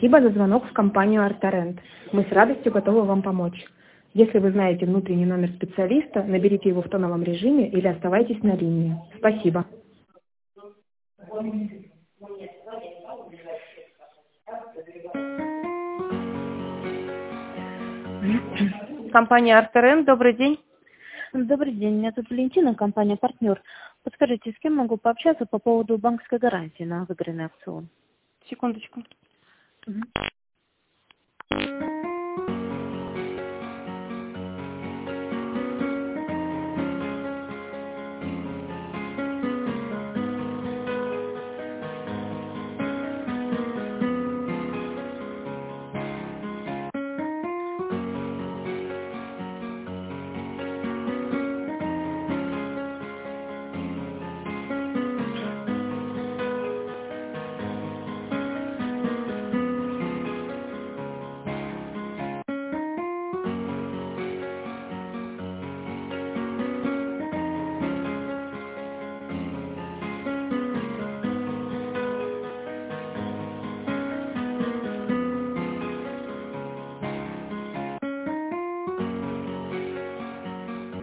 Спасибо за звонок в компанию «Артарент». Мы с радостью готовы вам помочь. Если вы знаете внутренний номер специалиста, наберите его в тоновом режиме или оставайтесь на линии. Спасибо. Компания «Артарент», добрый день. Добрый день, меня тут Валентина, компания «Партнер». Подскажите, с кем могу пообщаться по поводу банковской гарантии на выигранный аукцион? Секундочку.